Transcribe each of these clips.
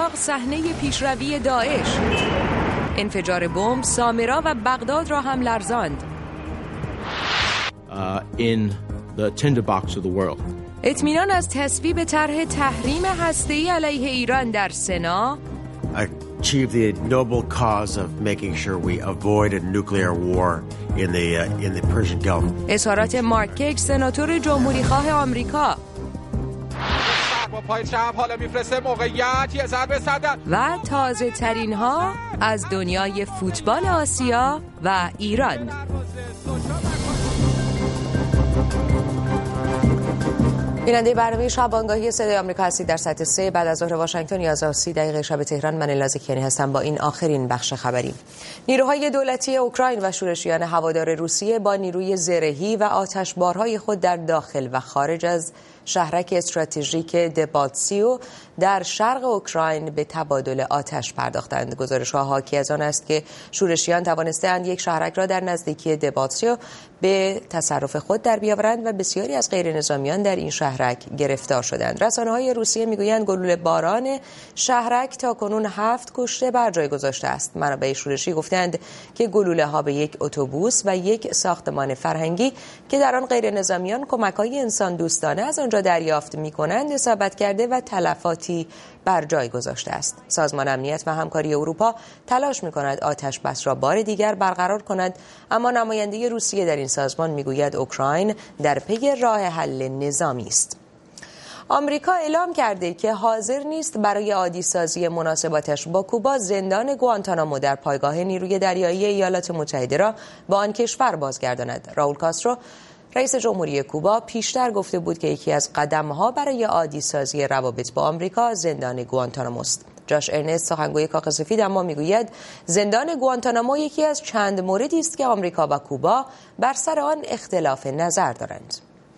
عراق صحنه پیشروی داعش. انفجار بمب سامرا و بغداد را هم لرزاند. In the tinderbox of the world. اطمینان از تصویب طرح تحریم هسته‌ای علیه ایران در سنا. Achieve the noble cause of making sure we avoid a nuclear war in the Persian Gulf. اظهارات مارک کیک سناتور جمهوری خواه آمریکا. و تازه ترین ها از دنیای فوتبال آسیا و ایران. بیننده برنامه شبانگاهی صدای آمریکا هستید در ساعت 3 بعد از ظهر واشنگتن 11:30 شب تهران. من لازکیانی هستم با این آخرین بخش خبری. نیروهای دولتی اوکراین و شورشیان هوادار روسیه با نیروی زرهی و آتشبارهای خود در داخل و خارج از شهرک استراتژیک دبالتسیو در شرق اوکراین به تبادل آتش پرداختند. گزارش‌ها حاکی از آن است که شورشیان توانستند یک شهرک را در نزدیکی دبالتسیو به تصرف خود در بیاورند و بسیاری از غیرنظامیان در این شهرک گرفتار شدند. رسانه‌های روسیه میگویند گلوله باران شهرک تاکنون 7 کشته بر جای گذاشته است. منابع شورشی گفتند که گلوله‌ها به یک اتوبوس و یک ساختمان فرهنگی که در آن غیرنظامیان کمک‌های انسان دوستانه از آنجا دریافت می‌کنند اصابت کرده و تلفاتی بر جای گذاشته است. سازمان امنیت و همکاری اروپا تلاش می‌کند آتش بس را بار دیگر برقرار کند، اما نماینده روسیه در این سازمان می‌گوید اوکراین در پی راه حل نظامی است. آمریکا اعلام کرده که حاضر نیست برای عادی سازی مناسباتش با کوبا زندان گوانتانامو در پایگاه نیروی دریایی ایالات متحده را با آن کشور بازگرداند. راول کاسترو رئیس جمهوری کوبا پیشتر گفته بود که یکی از قدم‌ها برای عادی سازی روابط با آمریکا زندان گوانتانامو است. جاش ارنست سخنگوی کاخ سفید اما میگوید زندان گوانتانامو یکی از چند موردی است که آمریکا و کوبا بر سر آن اختلاف نظر دارند.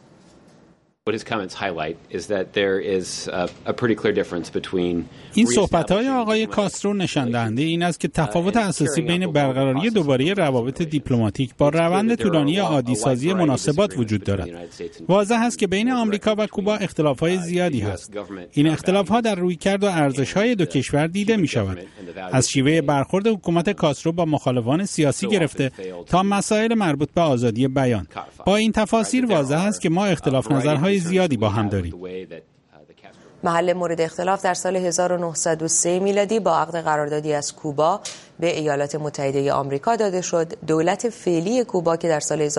این صحبت‌های آقای کاسترو نشان دهنده این است که تفاوت اساسی بین برقراری دوباره روابط دیپلماتیک با روند طولانی عادی‌سازی مناسبات وجود دارد. واضح است که بین آمریکا و کوبا اختلاف‌های زیادی هست. این اختلاف‌ها در رویکرد و ارزش‌های دو کشور دیده می‌شود. از شیوه برخورد حکومت کاسترو با مخالفان سیاسی گرفته تا مسائل مربوط به آزادی بیان. با این تفاسیر واضح است که ما اختلاف نظرهای زیادی با هم داریم. محل مورد اختلاف در سال 1903 میلادی با عقد قراردادی از کوبا به ایالات متحده آمریکا داده شد. دولت فعلی کوبا که در سال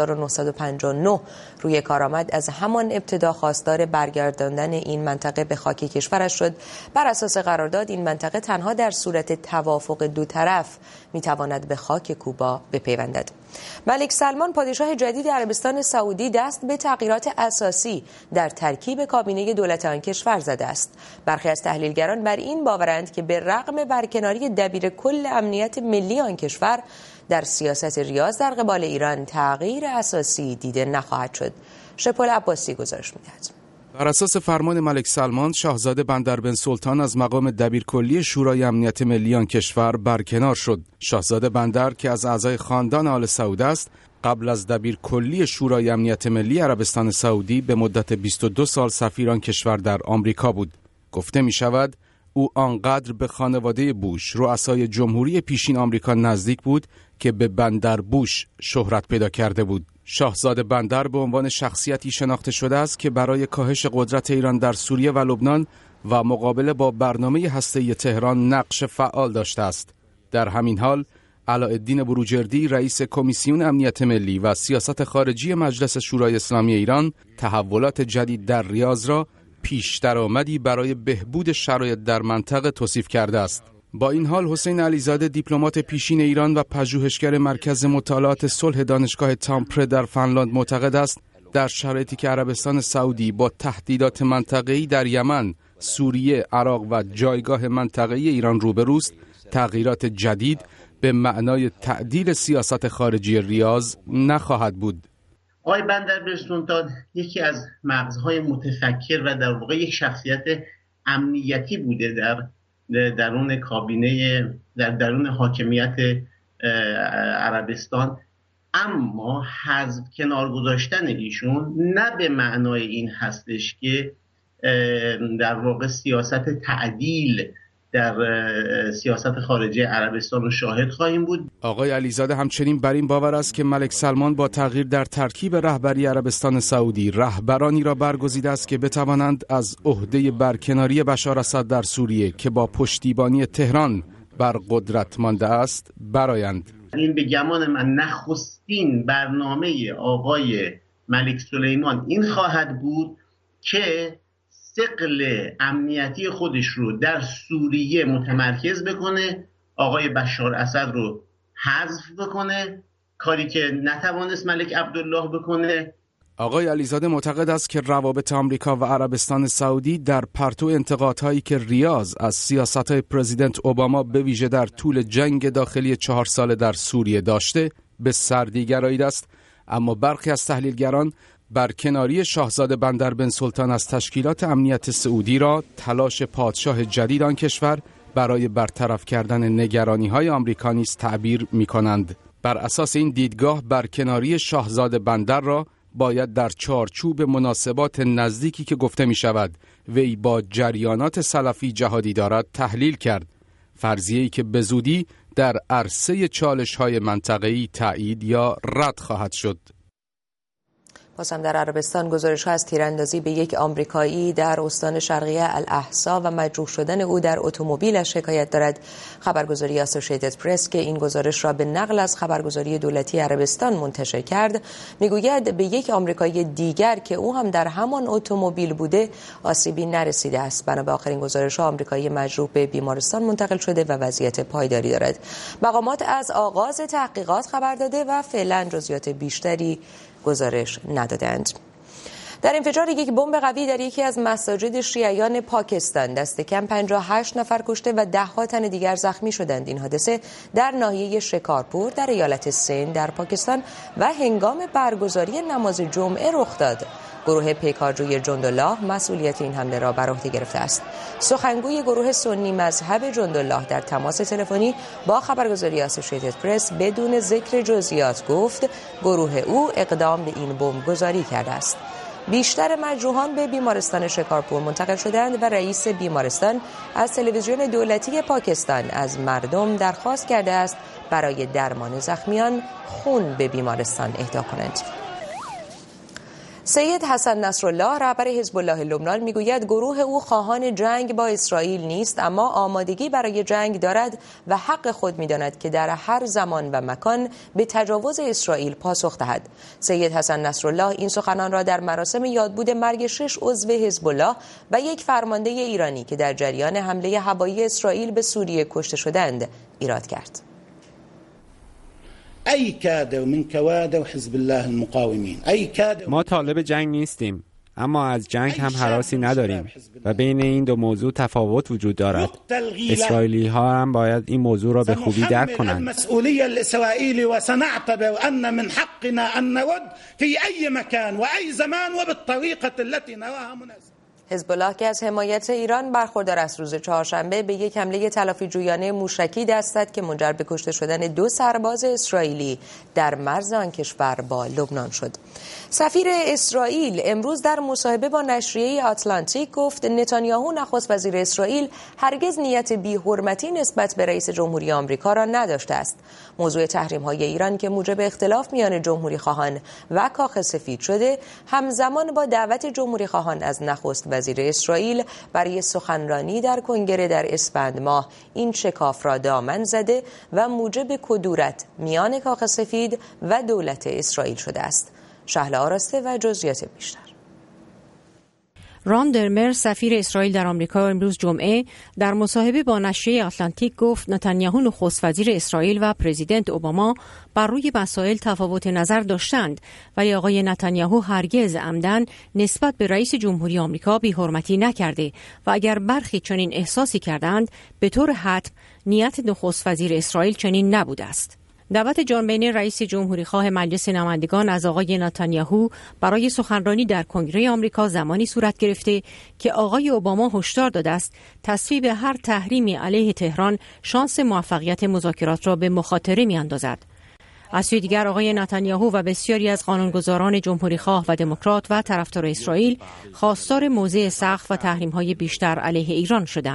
1959 روی کار آمد از همان ابتدا خواستار برگرداندن این منطقه به خاک کشورش شد. بر اساس قرارداد این منطقه تنها در صورت توافق دو طرف میتواند به خاک کوبا بپیوندد. ملک سلمان پادشاه جدید عربستان سعودی دست به تغییرات اساسی در ترکیب کابینه دولت آن کشور زده است. برخی از تحلیلگران بر این باورند که به رغم برکناری دبیر کل امنیت ملی آن کشور در سیاست ریاض در قبال ایران تغییر اساسی دیده نخواهد شد. شپول عباسی گزارش می‌دهد. بر اساس فرمان ملک سلمان، شاهزاده بندر بن سلطان از مقام دبیرکلی شورای امنیت ملی آن کشور برکنار شد. شاهزاده بندر که از اعضای خاندان آل سعود است، قبل از دبیرکلی شورای امنیت ملی عربستان سعودی به مدت 22 سال سفیر آن کشور در آمریکا بود. گفته می شود او آنقدر به خانواده بوش، رؤسای جمهوری پیشین آمریکا نزدیک بود که به بندر بوش شهرت پیدا کرده بود. شاهزاده بندر به عنوان شخصیتی شناخته شده است که برای کاهش قدرت ایران در سوریه و لبنان و مقابله با برنامه هسته‌ای تهران نقش فعال داشته است. در همین حال علاءالدین بروجردی رئیس کمیسیون امنیت ملی و سیاست خارجی مجلس شورای اسلامی ایران تحولات جدید در ریاض را پیش درآمدی برای بهبود شرایط در منطقه توصیف کرده است. با این حال حسین علیزاده دیپلمات پیشین ایران و پژوهشگر مرکز مطالعات صلح دانشگاه تامپره در فنلاند معتقد است در شرایطی که عربستان سعودی با تهدیدات منطقه‌ای در یمن، سوریه، عراق و جایگاه منطقه‌ای ایران روبروست، تغییرات جدید به معنای تعدیل سیاست خارجی ریاض نخواهد بود. آقای بندر بن سلطان یکی از مغزهای متفکر و در واقع یک شخصیت امنیتی بوده در درون کابینه، در درون حاکمیت عربستان، اما حذف کنار گذاشتن ایشون نه به معنای این هستش که در واقع سیاست تعدیل در سیاست خارجی عربستان رو شاهد خواهیم بود. آقای علیزاده همچنین بر این باور است که ملک سلمان با تغییر در ترکیب رهبری عربستان سعودی رهبرانی را برگزیده است که بتوانند از عهده برکناری بشار اسد در سوریه که با پشتیبانی تهران بر قدرت مانده است برآیند. این به گمان من نخستین برنامه آقای ملک سلیمان این خواهد بود که ثقل امنیتی خودش رو در سوریه متمرکز بکنه، آقای بشار اسد رو حذف بکنه، کاری که نتوانست ملک عبدالله بکنه. آقای علیزاده معتقد است که روابط آمریکا و عربستان سعودی در پرتو انتقادهایی که ریاض از سیاست‌های پرزیدنت اوباما به ویژه در طول جنگ داخلی 4 ساله در سوریه داشته به سردی گراییده است، اما برخی از تحلیلگران برکناری شاهزاده بندر بن سلطان از تشکیلات امنیت سعودی را تلاش پادشاه جدید آن کشور برای برطرف کردن نگرانی‌های آمریکا نیز تعبیر می‌کنند. بر اساس این دیدگاه برکناری شاهزاده بندر را باید در چارچوب مناسبات نزدیکی که گفته می شود وی با جریانات سلفی جهادی دارد تحلیل کرد، فرضیه‌ای که به زودی در عرصه چالش‌های منطقه‌ای تایید یا رد خواهد شد. بازم در عربستان گزارش‌ها از تیراندازی به یک آمریکایی در استان شرقی الاحسا و مجروح شدن او در اتومبیلش شکایت دارد. خبرگزاری اسوسییتد پرس که این گزارش را به نقل از خبرگزاری دولتی عربستان منتشر کرد میگوید به یک آمریکایی دیگر که او هم در همان اتومبیل بوده آسیبی نرسیده است. بنا به آخرین گزارش‌ها آمریکایی مجروح به بیمارستان منتقل شده و وضعیت پایداری دارد. مقامات از آغاز تحقیقات خبر داده و فعلا جزئیات بیشتری گزارش ندادند. در انفجار یک بمب قوی در یکی از مساجد شیعیان پاکستان دست کم 58 نفر کشته و 10 تن دیگر زخمی شدند. این حادثه در ناحیه شکارپور در ایالت سند در پاکستان و هنگام برگزاری نماز جمعه رخ داد. گروه پیکارجوی جندالله مسئولیت این حمله را بر عهده گرفته است. سخنگوی گروه سنی مذهب جندالله در تماس تلفنی با خبرگزاری اسوسییتد پرس بدون ذکر جزئیات گفت گروه او اقدام به این بمبگذاری کرده است. بیشتر مجروحان به بیمارستان شکارپور منتقل شدند و رئیس بیمارستان از تلویزیون دولتی پاکستان از مردم درخواست کرده است برای درمان زخمیان خون به بیمارستان اهدا کنند. سید حسن نصرالله رهبر حزب الله لبنان میگوید گروه او خواهان جنگ با اسرائیل نیست، اما آمادگی برای جنگ دارد و حق خود میداند که در هر زمان و مکان به تجاوز اسرائیل پاسخ دهد. سید حسن نصرالله این سخنان را در مراسم یادبود مرگ 6 عضو حزب الله و یک فرمانده ایرانی که در جریان حمله هوایی اسرائیل به سوریه کشته شدند ایراد کرد. ما طالب جنگ نیستیم، اما از جنگ هم هراسی نداریم و بین این دو موضوع تفاوت وجود دارد. اسرائیلی ها هم باید این موضوع را به خوبی درک کنند. حزب الله که از حمایت ایران برخوردار است روز چهارشنبه به یک حمله تلافی جویانه موشکی دست زد که منجر به کشته شدن 2 سرباز اسرائیلی در مرز آن کشور با لبنان شد. سفیر اسرائیل امروز در مصاحبه با نشریه آتلانتیک گفت نتانیاهو نخست وزیر اسرائیل هرگز نیت بی‌حرمتی نسبت به رئیس جمهوری آمریکا را نداشته است. موضوع تحریم‌های ایران که موجب اختلاف میان جمهوری خواهان و کاخ سفید شده همزمان با دعوت جمهوری خواهان از نخست وزیر اسرائیل برای سخنرانی در کنگره در اسفند ماه این شکاف را دامن زده و موجب کدورت میان کاخ سفید و دولت اسرائیل شده است. شهلا آراسته و جزئیات بیشتر. ران درمر سفیر اسرائیل در آمریکا امروز جمعه در مصاحبه با نشریه آتلانتیک گفت نتانیاهو نخست وزیر اسرائیل و پرزیدنت اوباما بر روی مسائل تفاوت نظر داشتند ولی آقای نتانیاهو هرگز عمدن نسبت به رئیس جمهوری آمریکا بی‌حرمتی نکرده و اگر برخی چنین احساسی کردند به طور حتم نیت نخست وزیر اسرائیل چنین نبوده است. دعوت جان بینی رئیس جمهوری خواه مجلس نمایندگان از آقای نتانیاهو برای سخنرانی در کنگره آمریکا زمانی صورت گرفته که آقای اوباما هشدار داده است تصویب هر تحریمی علیه تهران شانس موفقیت مذاکرات را به مخاطره می‌اندازد. از سوی دیگر آقای نتانیاهو و بسیاری از قانونگذاران جمهوری خواه و دموکرات و طرفدار اسرائیل خواستار موضع سقف و تحریم‌های بیشتر علیه ایران شدند.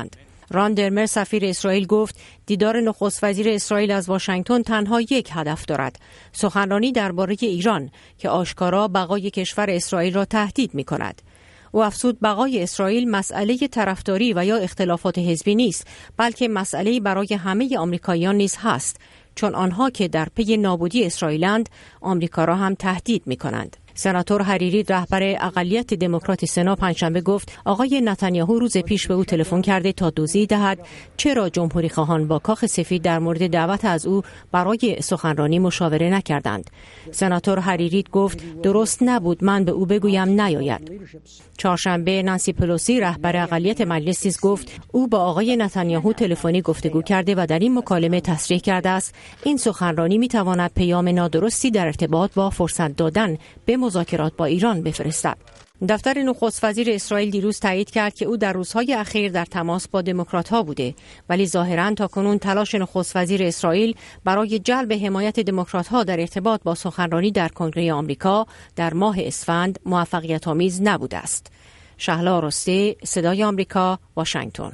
ران درمر سفیر اسرائیل گفت دیدار نخست وزیر اسرائیل از واشنگتن تنها یک هدف دارد: سخنرانی درباره ایران که آشکارا بقای کشور اسرائیل را تهدید می کند. او افزود بقای اسرائیل مسئله طرفداری و یا اختلافات حزبی نیست، بلکه مسئله برای همه آمریکاییان نیز هست، چون آنها که در پی نابودی اسرائیلند، آمریکا را هم تهدید می کنند. سناتور حریری رهبر اقلیت دموکرات سنا پنجشنبه گفت آقای نتانیاهو روز پیش به او تلفن کرده تا توضیح دهد چرا جمهوری خواهان با کاخ سفید در مورد دعوت از او برای سخنرانی مشاوره نکردند. سناتور حریری گفت درست نبود من به او بگویم نیاید. چهارشنبه نانسی پلوسی رهبر اقلیت مجلس نیز گفت او با آقای نتانیاهو تلفنی گفتگو کرده و در این مکالمه تصریح کرده است این سخنرانی میتواند پیام نادرستی در ارتباط با فرصت دادن به مذاکرات با ایران بفرستد. دفتر نخست وزیر اسرائیل دیروز تایید کرد که او در روزهای اخیر در تماس با دموکرات‌ها بوده، ولی ظاهراً تاکنون تلاش نخست وزیر اسرائیل برای جلب حمایت دموکرات‌ها در ارتباط با سخنرانی در کنگره آمریکا در ماه اسفند موفقیت‌آمیز نبوده است. شهلا رسته، صدای آمریکا، واشنگتن.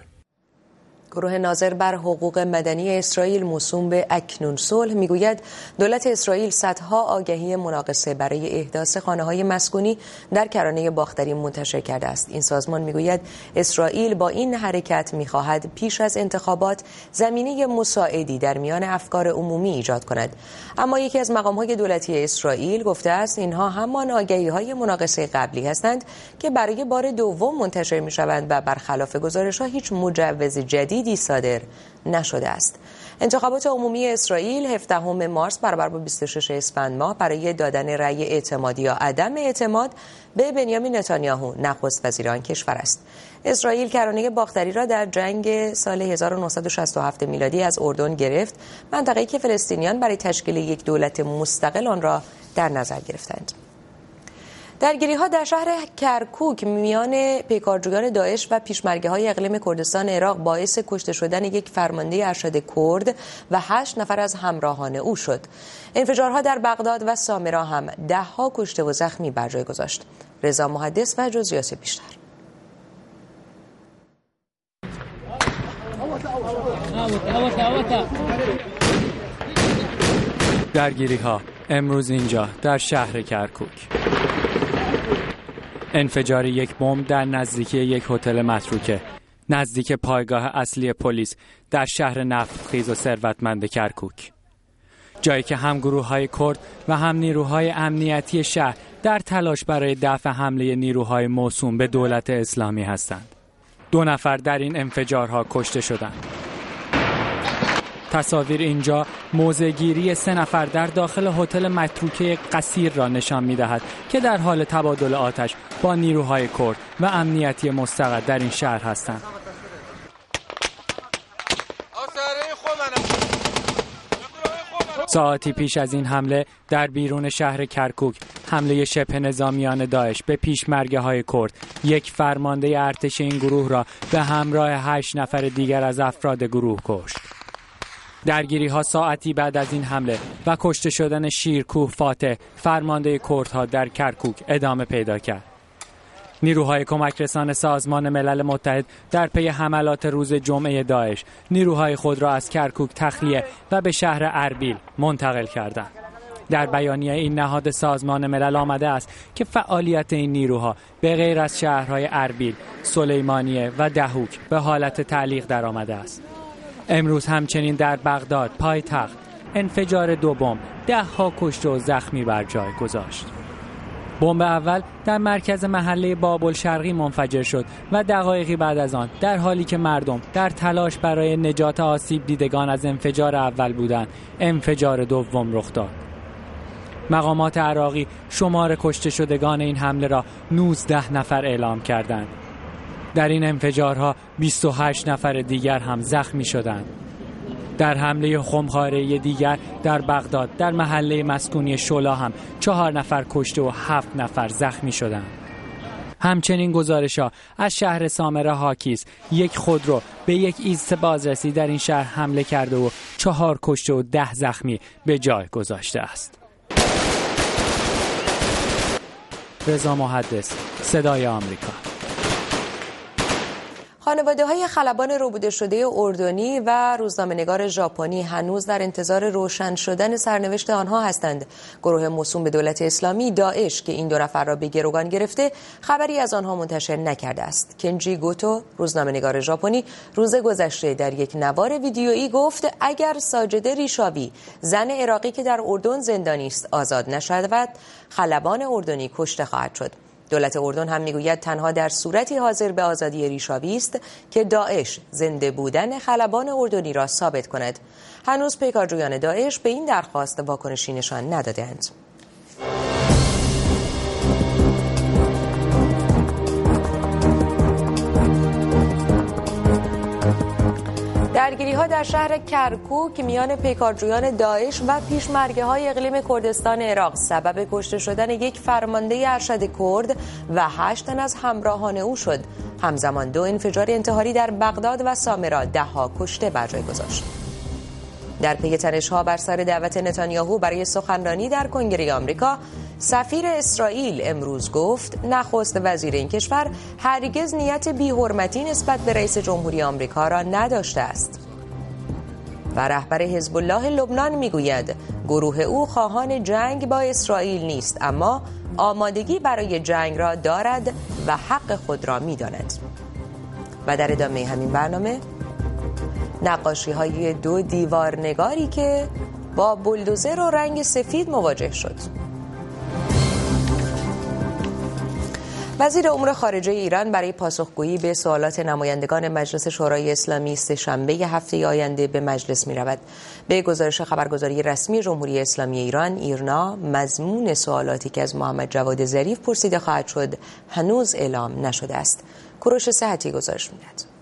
گروه ناظر بر حقوق مدنی اسرائیل موسوم به اکنون صلح میگوید دولت اسرائیل صدها آگهی مناقصه برای احداث خانه‌های مسکونی در کرانه باختری منتشر کرده است. این سازمان میگوید اسرائیل با این حرکت میخواهد پیش از انتخابات زمینه مساعدی در میان افکار عمومی ایجاد کند. اما یکی از مقام‌های دولتی اسرائیل گفته است اینها همان آگهی‌های مناقصه قبلی هستند که برای بار دوم منتشر میشوند و برخلاف گزارش‌ها هیچ مجوز جدید صادر نشده است. انتخابات عمومی اسرائیل 17 مارس برابر با 26 اسفند ماه برای دادن رأی اعتماد یا عدم اعتماد به بنیامین نتانیاهو نخست وزیر آن کشور است. اسرائیل کرانه باختری را در جنگ سال 1967 میلادی از اردن گرفت، منطقه‌ای که فلسطینیان برای تشکیل یک دولت مستقل آن را در نظر گرفتند. درگیری‌ها در شهر کرکوک میان پیکارجویان داعش و پیشمرگه‌های اقلیم کردستان عراق باعث کشته شدن یک فرمانده ارشد کرد و 8 نفر از همراهان او شد. انفجارها در بغداد و سامرا هم 10 کشته و زخمی بر جای گذاشت. رضا محدث و جزئیات بیشتر. درگیری‌ها امروز اینجا در شهر کرکوک. انفجار یک بمب در نزدیکی یک هتل متروکه نزدیک پایگاه اصلی پلیس در شهر نفتخیز و ثروتمند کرکوک، جایی که هم گروه‌های کرد و هم نیروهای امنیتی شهر در تلاش برای دفع حمله نیروهای موسوم به دولت اسلامی هستند. 2 نفر در این انفجارها کشته شدند. تصاویر اینجا موضع‌گیری 3 نفر در داخل هتل متروکه قصیر را نشان می‌دهد که در حال تبادل آتش با نیروهای کرد و امنیتی مستقر در این شهر هستند. ساعتی پیش از این حمله در بیرون شهر کرکوک، حمله شبه نظامیان داعش به پیشمرگه‌های کرد، یک فرمانده ارتش این گروه را به همراه 8 نفر دیگر از افراد گروه کشت. درگیری‌ها ساعتی بعد از این حمله و کشته شدن شیرکوه فاتح، فرمانده کردها در کرکوک، ادامه پیدا کرد. نیروهای کمک رسان سازمان ملل متحد در پی حملات روز جمعه داعش، نیروهای خود را از کرکوک تخلیه و به شهر اربیل منتقل کردند. در بیانیه این نهاد سازمان ملل آمده است که فعالیت این نیروها به غیر از شهرهای اربیل، سلیمانیه و دهوک به حالت تعلیق در آمده است. امروز همچنین در بغداد پایتخت انفجار 2 بمب 10 کشته و زخمی بر جای گذاشت. بمب اول در مرکز محله بابل شرقی منفجر شد و دقایقی بعد از آن در حالی که مردم در تلاش برای نجات آسیب دیدگان از انفجار اول بودند، انفجار دوم رخ داد. مقامات عراقی شمار کشته شدگان این حمله را 19 نفر اعلام کردند. در این انفجارها 28 نفر دیگر هم زخمی شدند. در حمله خمخانه‌ای دیگر در بغداد در محله مسکونی شولا هم 4 نفر کشته و 7 نفر زخمی شدند. همچنین گزارش‌ها از شهر سامره هاکیز، یک خودرو به یک ایست بازرسی در این شهر حمله کرده و 4 کشته و 10 زخمی به جای گذاشته است. رضا محدث، صدای آمریکا. خانواده‌های خلبان ربوده شده اردنی و روزنامه‌نگار ژاپنی هنوز در انتظار روشن شدن سرنوشت آنها هستند. گروه موسوم به دولت اسلامی داعش که این دو نفر را به گروگان گرفته، خبری از آنها منتشر نکرده است. کنجی گوتو، روزنامه‌نگار ژاپنی، روز گذشته در یک نوار ویدیویی گفت اگر ساجده ریشابی، زن عراقی که در اردن زندانی است، آزاد نشود، خلبان اردنی کشته خواهد شد. دولت اردن هم میگوید تنها در صورتی حاضر به آزادی ریشابی است که داعش زنده بودن خلبان اردنی را ثابت کند. هنوز پیکارجویان داعش به این درخواست واکنشی نشان ندادند. درگیری‌ها در شهر کرکوک میان پیکارجویان داعش و پیشمرگه‌های اقلیم کردستان عراق سبب کشته شدن یک فرمانده ارشد کرد و 8 تن از همراهان او شد. همزمان 2 انفجار انتحاری در بغداد و سامرا 10 کشته بر جای گذاشت. در پی تنش‌ها بر سر دعوت نتانیاهو برای سخنرانی در کنگره آمریکا، سفیر اسرائیل امروز گفت نخست وزیر این کشور هرگز نیت بی‌حرمتی نسبت به رئیس جمهوری آمریکا را نداشته است. و رهبر حزب الله لبنان میگوید گروه او خواهان جنگ با اسرائیل نیست، اما آمادگی برای جنگ را دارد و حق خود را میداند. و در ادامه همین برنامه نقاشی‌های 2 دیوارنگاری که با بولدوزر و رنگ سفید مواجه شد. وزیر امور خارجه ایران برای پاسخگویی به سوالات نمایندگان مجلس شورای اسلامی سه‌شنبه هفته آینده به مجلس می‌رود. به گزارش خبرگزاری رسمی جمهوری اسلامی ایران ایرنا، مضمون سوالاتی که از محمد جواد ظریف پرسیده خواهد شد هنوز اعلام نشده است. کوروش صحتی گزارش می‌دهد.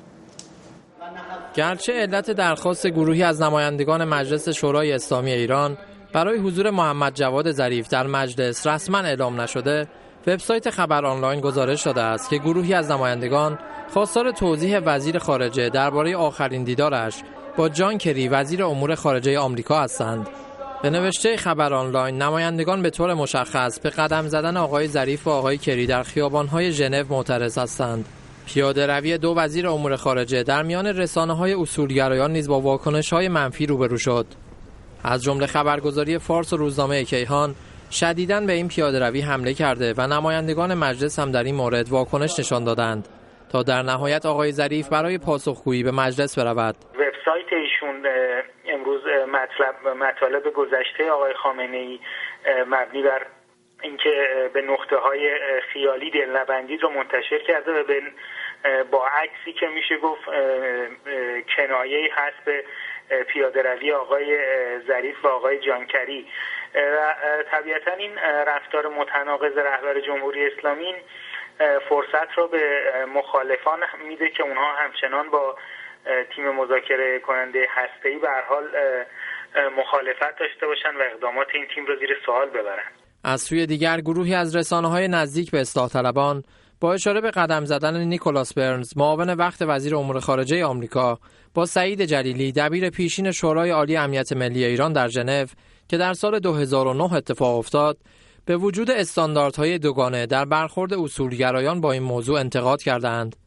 گرچه علت درخواست گروهی از نمایندگان مجلس شورای اسلامی ایران برای حضور محمد جواد ظریف در مجلس رسما اعلام نشده، وبسایت خبر آنلاین گزارش داده است که گروهی از نمایندگان خواستار توضیح وزیر خارجه درباره آخرین دیدارش با جان کری وزیر امور خارجه آمریکا هستند. به نوشته خبر آنلاین، نمایندگان به طور مشخص به قدم زدن آقای ظریف و آقای کری در خیابان‌های ژنو معترض هستند. پیاده روی 2 وزیر امور خارجه در میان رسانه‌های اصولگرایان نیز با واکنش‌های منفی روبرو شد. از جمله خبرگزاری فارس و روزنامه کیهان شدیداً به این پیاده روی حمله کرده و نمایندگان مجلس هم در این مورد واکنش نشان دادند تا در نهایت آقای ظریف برای پاسخگویی به مجلس برود. وبسایت ایشون امروز مطالب گذشته آقای خامنه‌ای مبنی بر اینکه به نقطه‌های خیالی دلنبندی رو منتشر کرده و با عکسی که میشه گفت کنایه‌ای هست به پیاده روی آقای ظریف و آقای جانکری. طبیعتا این رفتار متناقض رهبر جمهوری اسلامی فرصت رو به مخالفان میده که اونها همچنان با تیم مذاکره کننده هسته‌ای به هر حال مخالفت داشته باشن و اقدامات این تیم رو زیر سوال ببرن. از سوی دیگر گروهی از رسانه‌های نزدیک به اصلاح طلبان با اشاره به قدم زدن نیکولاس برنز، معاون وقت وزیر امور خارجه آمریکا، با سعید جلیلی، دبیر پیشین شورای عالی امنیت ملی ایران در ژنو که در سال 2009 اتفاق افتاد، به وجود استانداردهای دوگانه در برخورد اصولگرایان با این موضوع انتقاد کردند.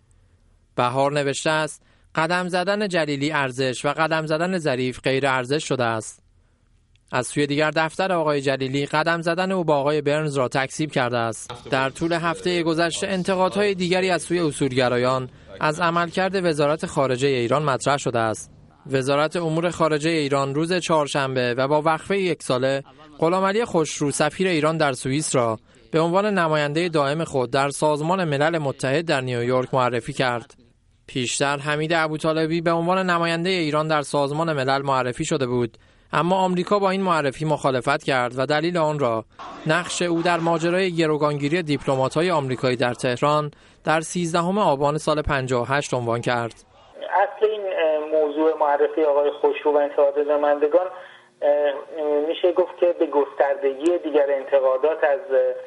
بهار نوشته است قدم زدن جلیلی ارزش و قدم زدن ظریف غیر ارزش شده است. از سوی دیگر دفتر آقای جلیلی قدم زدن او با آقای برنز را تکذیب کرده است. در طول هفته گذشته انتقادهای دیگری از سوی اصولگرایان از عملکرد وزارت خارجه ایران مطرح شده است. وزارت امور خارجه ایران روز چهارشنبه و با وقفه 1 ساله غلامعلی خوشرو سفیر ایران در سوئیس را به عنوان نماینده دائم خود در سازمان ملل متحد در نیویورک معرفی کرد. پیشتر حمید ابوطالبی به عنوان نماینده ایران در سازمان ملل معرفی شده بود، اما آمریکا با این معرفی مخالفت کرد و دلیل آن را نقش او در ماجرای گروگانگیری دیپلمات‌های آمریکایی در تهران در 13 آبان سال 58 عنوان کرد. اصل این موضوع معرفی آقای خوشرو و انتقاد نمایندگان میشه گفت که به گستردگی دیگر انتقادات از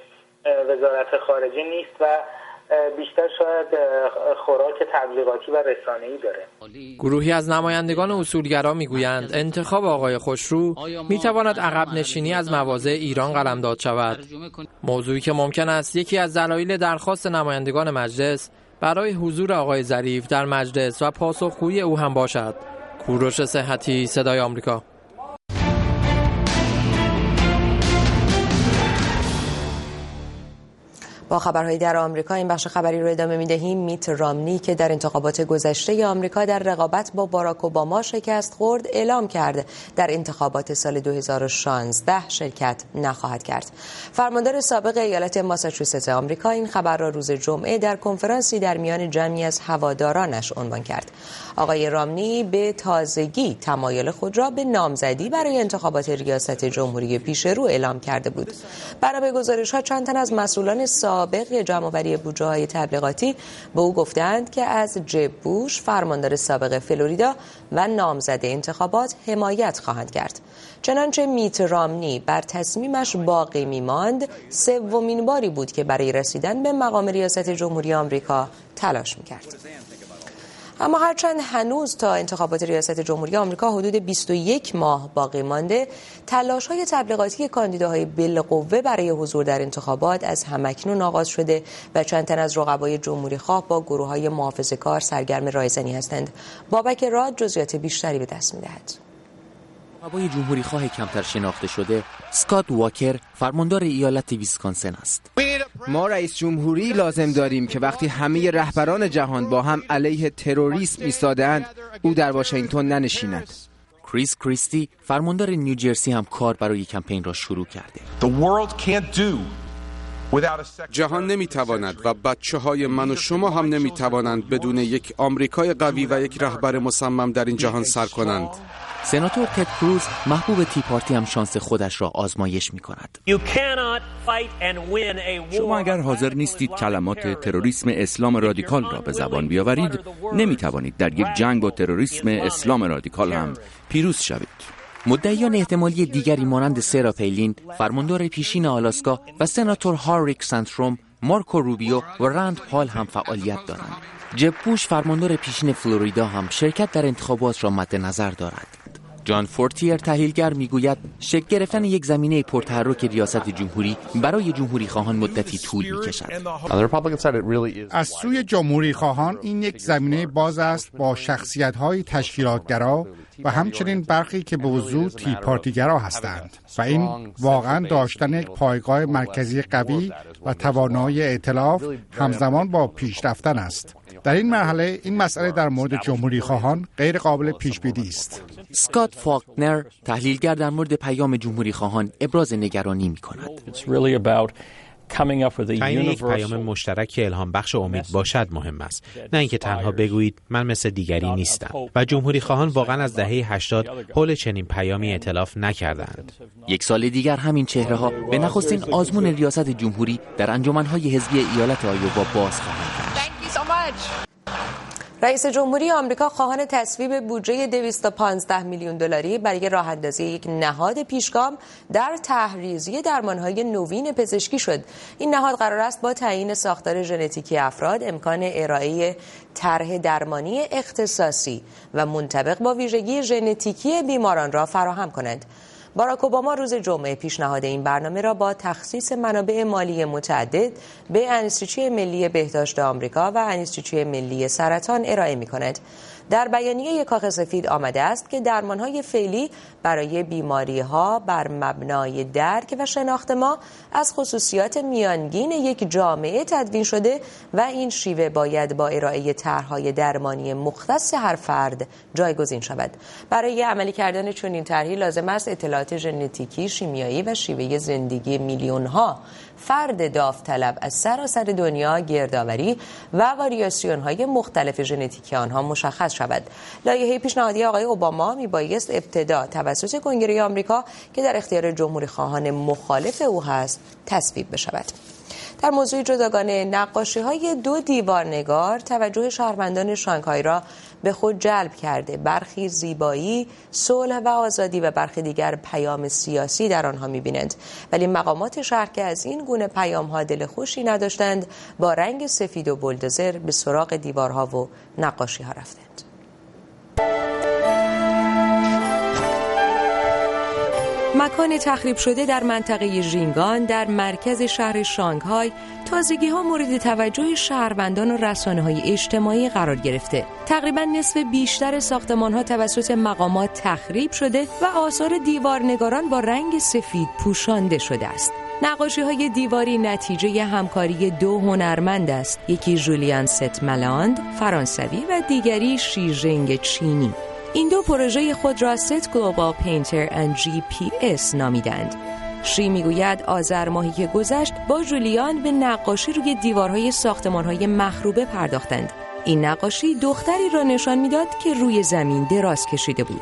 وزارت خارجه نیست و بیشتر شاید خوراک تبلیغاتی و رسانه‌ای داره. گروهی از نمایندگان اصولگرا میگویند انتخاب آقای خوشرو میتواند عقب نشینی از مواضع ایران قلمداد شود، موضوعی که ممکن است یکی از دلایل درخواست نمایندگان مجلس برای حضور آقای ظریف در مجلس و پاسخگویی او هم باشد. کوروش صحتی، صدای آمریکا. با خبرهای در آمریکا این بخش خبری رو ادامه می‌دهیم. میت رامنی که در انتخابات گذشته آمریکا در رقابت با باراک اوباما شکست خورد، اعلام کرد در انتخابات سال 2016 شرکت نخواهد کرد. فرماندار سابق ایالت ماساچوست آمریکا این خبر را روز جمعه در کنفرانسی در میان جمعی از هوادارانش عنوان کرد. آقای رامنی به تازگی تمایل خود را به نامزدی برای انتخابات ریاست جمهوری پیش رو اعلام کرده بود. برای گزارش‌ها چند تن از مسئولان سابق جمع‌آوری بودجه‌های تبلیغاتی به او گفتند که از جب بوش، فرماندار سابق فلوریدا و نامزد انتخابات حمایت خواهند کرد. چنانچه میت رامنی بر تصمیمش باقی می‌ماند، سومین باری بود که برای رسیدن به مقام ریاست جمهوری آمریکا تلاش می‌کرد. اما هرچند هنوز تا انتخابات ریاست جمهوری آمریکا حدود 21 ماه باقی مانده، تلاش‌های تبلیغاتی کاندیداهای بالقوه برای حضور در انتخابات از همکنون آغاز شده و چند تن از رقبای جمهوری‌خواه با گروه‌های محافظه‌کار سرگرم رایزنی هستند. بابک راد جزئیات بیشتری به دست می‌دهد. رقبای جمهوری‌خواه کمتر شناخته شده اسکات واکر فرماندار ایالت ویسکانسن است. ما رئیس جمهوری لازم داریم که وقتی همه رهبران جهان با هم علیه تروریسم ایستاده‌اند، او در واشنگتن ننشیند. کریس کریستی فرماندار نیوجرسی هم کار برای کمپین را شروع کرده. جهان نمیتواند و بچه‌های من و شما هم نمیتوانند بدون یک آمریکای قوی و یک رهبر مصمم در این جهان سر کنند. سناتور تد کروز محبوب تی پارتی هم شانس خودش را آزمایش می کند. شما اگر حاضر نیستید کلمات تروریسم اسلام رادیکال را به زبان بیاورید، نمی توانید در یک جنگ با تروریسم اسلام رادیکال هم پیروز شوید. مدعیان احتمالی دیگری مانند سرا پیلین، فرماندار پیشین آلاسکا و سناتور هاریک سنتروم، مارکو روبیو و رند پال هم فعالیت دارند. جب بوش فرماندار پیشین فلوریدا هم شرکت در انتخابات را مد نظر دارد. جان فورتیر تحلیلگر میگوید شکل گرفتن یک زمینه پرتحرک ریاست جمهوری برای جمهوری خواهان مدتی طول می‌کشد. از سوی جمهوری خواهان این یک زمینه باز است با شخصیت‌های تشکیلاتگرا و همچنین برخی که به وضوح تی پارتیگرا هستند و این واقعا داشتن یک پایگاه مرکزی قوی و توانایی ائتلاف همزمان با پیشرفتن است. در این مرحله این مسئله در مورد جمهوری خواهان غیر قابل پیش بینی است. اسکات فاکنر تحلیلگر در مورد پیام جمهوری خواهان ابراز نگرانی می‌کند. تعیین یک پیام مشترک که الهام بخش امید باشد مهم است، نه اینکه تنها بگویید من مثل دیگری نیستم. و جمهوری خواهان واقعا از دهه 80 حول چنین پیامی ائتلاف نکردند. یک سال دیگر همین چهره‌ها به نخستین آزمون ریاست جمهوری در انجمن‌های حزبی ایالت آیووا باز خواهند گشت. رئیس جمهوری آمریکا خواهان تصویب بودجه 215 میلیون دلاری برای راه اندازی یک نهاد پیشگام در تحریزی درمانهای نوین پزشکی شد. این نهاد قرار است با تعیین ساختار ژنتیکی افراد امکان ارائه طرح درمانی اختصاصی و منطبق با ویژگی ژنتیکی بیماران را فراهم کند. باراک اوباما روز جمعه پیشنهاد این برنامه را با تخصیص منابع مالی متعدد به انستیتوی ملی بهداشت آمریکا و انستیتوی ملی سرطان ارائه می‌کند. در بیانیه کاخ سفید آمده است که درمان‌های فعلی برای بیماری‌ها بر مبنای درک و شناخت ما از خصوصیات میانگین یک جامعه تدوین شده و این شیوه باید با ارائه طرح‌های درمانی مختص هر فرد جایگزین شود. برای عملی کردن چنین طرحی لازم است اطلاعات ژنتیکی، شیمیایی و شیوه زندگی میلیون‌ها فرد داوطلب از سراسر دنیا گردآوری و واریاسیون‌های مختلف ژنتیکی آنها مشخص شود. لایحه پیشنهادی آقای اوباما میبایست ابتدا توسط کنگره آمریکا که در اختیار جمهوری خواهان مخالف او هست تصویب بشود. در موضوع جداگانه، نقاشی‌های دو دیوارنگار توجه شهروندان شانگهای را به خود جلب کرده. برخی زیبایی، صلح و آزادی و برخی دیگر پیام سیاسی در آنها می‌بینند. ولی مقامات شهر که از این گونه پیام‌ها دل خوشی نداشتند، با رنگ سفید و بولدوزر به سراغ دیوارها و نقاشی‌ها رفتند. مکان تخریب شده در منطقه ژینگان در مرکز شهر شانگهای تازگی‌ها مورد توجه شهروندان و رسانه‌های اجتماعی قرار گرفته. تقریباً نصف بیشتر ساختمان‌ها توسط مقامات تخریب شده و آثار دیوارنگاران با رنگ سفید پوشانده شده است. نقاشی‌های دیواری نتیجه همکاری دو هنرمند است، یکی ژولیان ستملاند فرانسوی و دیگری شی ژنگ چینی. این دو پروژه خود را ست گلوبال پینتر اند GPS نامیدند. شی میگوید آذر ماهی که گذشت با ژولیان به نقاشی روی دیوارهای ساختمان‌های مخروبه پرداختند. این نقاشی دختری را نشان میداد که روی زمین دراز کشیده بود.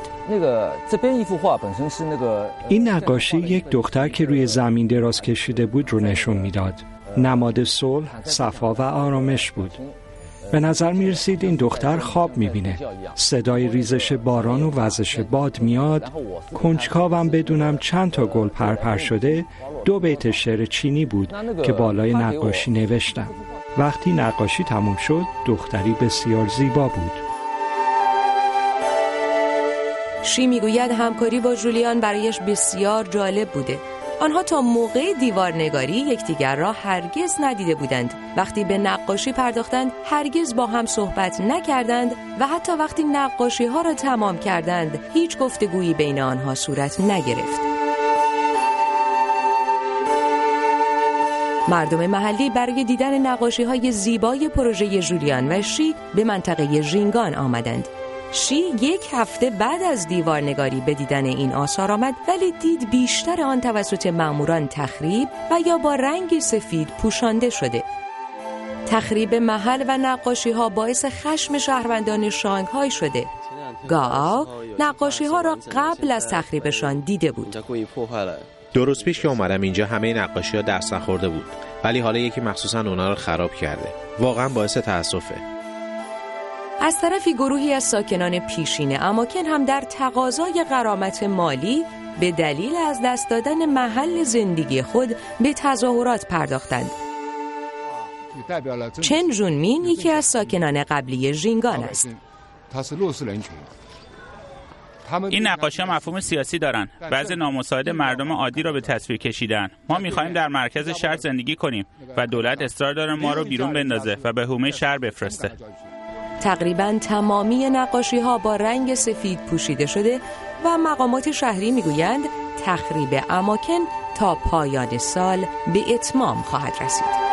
این نقاشی یک دختر که روی زمین دراز کشیده بود رو نشون میداد. نماد صلح، صفا و آرامش بود. به نظر می رسید این دختر خواب می بینه. صدای ریزش باران و وزش باد میاد. کنجکاوم بدونم چند تا گل پرپر شده. 2 بیت شعر چینی بود که بالای نقاشی نوشتم. وقتی نقاشی تموم شد دختری بسیار زیبا بود. شی میگوید همکاری با ژولیان برایش بسیار جالب بوده. آنها تا موقع دیوارنگاری یکدیگر را هرگز ندیده بودند. وقتی به نقاشی پرداختند هرگز با هم صحبت نکردند و حتی وقتی نقاشی ها را تمام کردند هیچ گفتگویی بین آنها صورت نگرفت. مردم محلی برای دیدن نقاشی های زیبای پروژه ژولیان و شی به منطقه ژینگان آمدند. شی 1 هفته بعد از دیوارنگاری به دیدن این آثار آمد، ولی دید بیشتر آن توسط ماموران تخریب و یا با رنگ سفید پوشانده شده. تخریب محل و نقاشی ها باعث خشم شهروندان شانگهای شده. گاو نقاشی ها را قبل از تخریبشان دیده بود. 2 روز پیش که اومدم اینجا همه نقاشی ها دست نخورده بود، ولی حالا یکی مخصوصا اونا رو خراب کرده. واقعا باعث تأسفه. از طرفی گروهی از ساکنان پیشین اماکن هم در تقاضای غرامت مالی به دلیل از دست دادن محل زندگی خود به تظاهرات پرداختند. چن جونمین یکی از ساکنان قبلی ژینگان است. این نقاشی‌ها مفهوم سیاسی دارن. بعضی نامساعد مردم عادی را به تصویر کشیدن. ما می‌خوایم در مرکز شهر زندگی کنیم و دولت اصرار داره ما رو بیرون بندازه و به حومه شهر بفرسته. تقریباً تمامی نقاشی‌ها با رنگ سفید پوشیده شده و مقامات شهری می‌گویند تخریب اماکن تا پایان سال به اتمام خواهد رسید.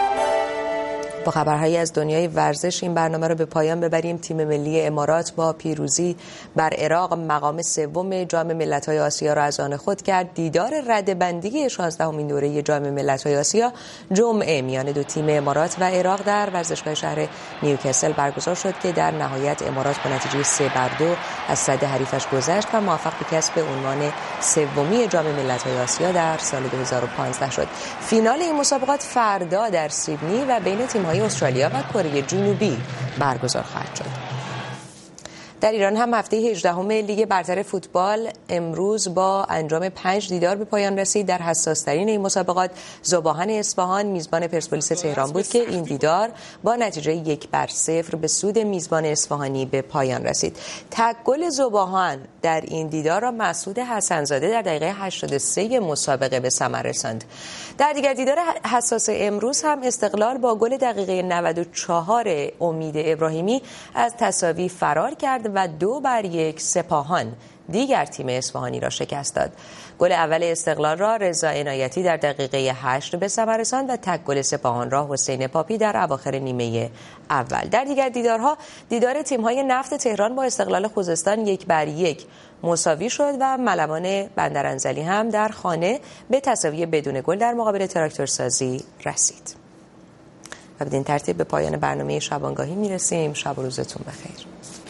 با خبرهایی از دنیای ورزش این برنامه رو به پایان ببریم. تیم ملی امارات با پیروزی بر عراق مقام 3 جام ملت‌های آسیا را از آن خود کرد. دیدار رده‌بندی 16مین دوره جام ملت‌های آسیا جمعه میان 2 تیم امارات و عراق در ورزشگاه شهر نیوکاسل برگزار شد که در نهایت امارات با نتیجه 3-2 از صد حریفش گذشت و موفق به کسب عنوان 3 جام ملت‌های آسیا در سال 2015 شد. فینال این مسابقات فردا در سیدنی و بین تیم‌های استرالیا و کره جنوبی برگزار خواهد شد. در ایران هم هفته 18 لیگ برتر فوتبال امروز با انجام 5 دیدار به پایان رسید. در حساس‌ترین این مسابقات ذوباهن اصفهان میزبان پرسپولیس تهران بود که این دیدار با نتیجه 1-0 به سود میزبان اصفهانی به پایان رسید. تک گل ذوباهن در این دیدار را مسعود حسن‌زاده در دقیقه 83 مسابقه به ثمر رساند. در دیگر دیدار حساس امروز هم استقلال با گل دقیقه 94 امید ابراهیمی از تساوی فرار کرد و 2-1 سپاهان دیگر تیم اصفهانی را شکست داد. گل اول استقلال را رضا عنایتی در دقیقه 8 به ثمر رساند و تک گل سپاهان را حسین پاپی در اواخر نیمه اول. در دیگر دیدارها دیدار تیم‌های نفت تهران با استقلال خوزستان 1-1 مساوی شد و ملوان بندرانزلی هم در خانه به تساوی بدون گل در مقابل تراکتورسازی رسید. و بدین ترتیب به پایان برنامه شبانگاهی میرسیم. شب و روزتون بخیر.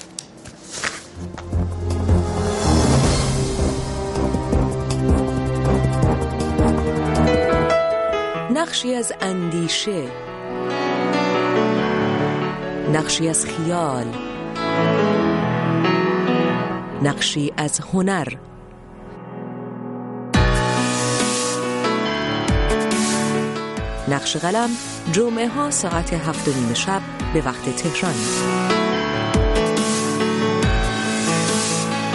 نقشی از اندیشه، نقشی از خیال، نقشی از هنر. نقش قلم جمعه ها ساعت 7:30 شب به وقت تهران.